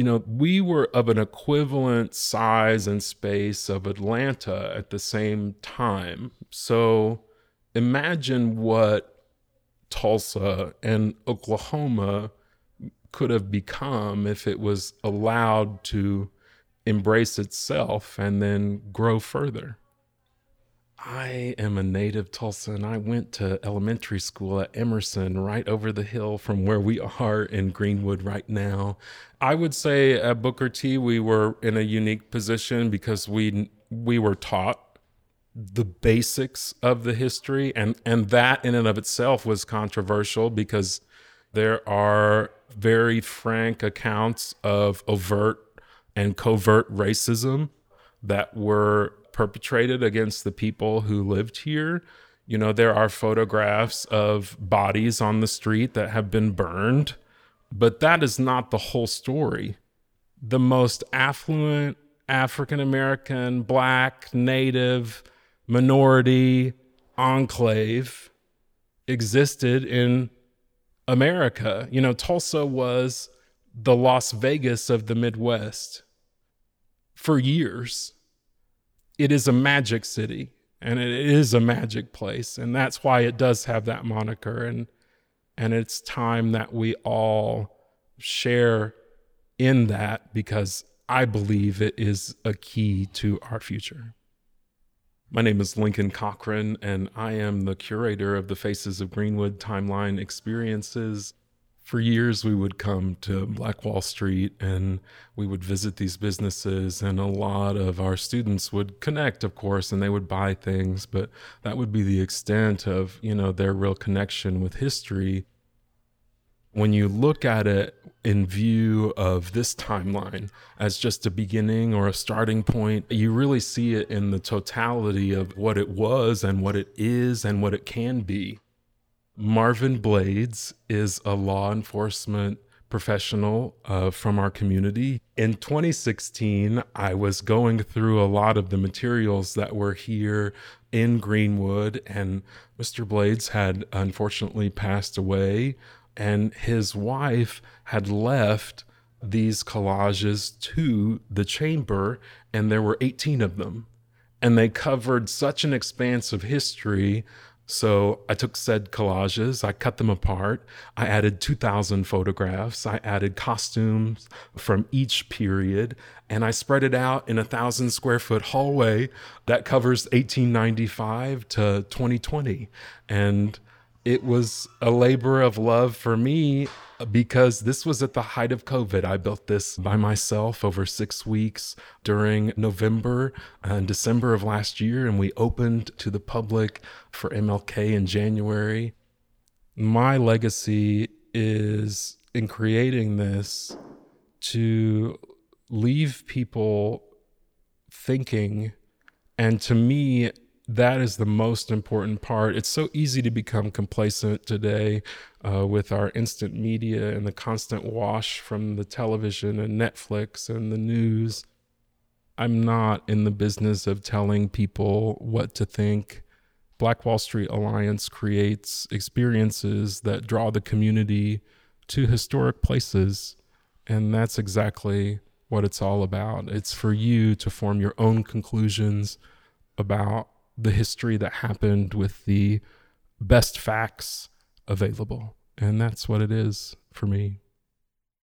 We were of an equivalent size and space of Atlanta at the same time. So imagine what Tulsa and Oklahoma could have become if it was allowed to embrace itself and then grow further. I am a native Tulsan. I went to elementary school at Emerson, right over the hill from where we are in Greenwood right now. I would say at Booker T, we were in a unique position because we were taught the basics of the history, and that in and of itself was controversial because there are very frank accounts of overt and covert racism that were perpetrated against the people who lived here. There are photographs of bodies on the street that have been burned, but that is not the whole story. The most affluent African American, Black, Native, minority enclave existed in America. Tulsa was the Las Vegas of the Midwest for years. It is a magic city and it is a magic place. And that's why it does have that moniker. And it's time that we all share in that, because I believe it is a key to our future. My name is Lincoln Cochran, and I am the curator of the Faces of Greenwood Timeline Experiences. For years, we would come to Black Wall Street and we would visit these businesses, and a lot of our students would connect, of course, and they would buy things, but that would be the extent of, their real connection with history. When you look at it in view of this timeline as just a beginning or a starting point, you really see it in the totality of what it was and what it is and what it can be. Marvin Blades is a law enforcement professional from our community. In 2016, I was going through a lot of the materials that were here in Greenwood, and Mr. Blades had unfortunately passed away, and his wife had left these collages to the chamber, and there were 18 of them, and they covered such an expanse of history. So I took said collages, I cut them apart, I added 2,000 photographs, I added costumes from each period, and I spread it out in a 1,000 square foot hallway that covers 1895 to 2020. And it was a labor of love for me because this was at the height of COVID. I built this by myself over 6 weeks during November and December of last year, and we opened to the public for MLK in January. My legacy is in creating this to leave people thinking, and to me, that is the most important part. It's so easy to become complacent today with our instant media and the constant wash from the television and Netflix and the news. I'm not in the business of telling people what to think. Black Wall Street Alliance creates experiences that draw the community to historic places, and that's exactly what it's all about. It's for you to form your own conclusions about the history that happened with the best facts available. And that's what it is for me.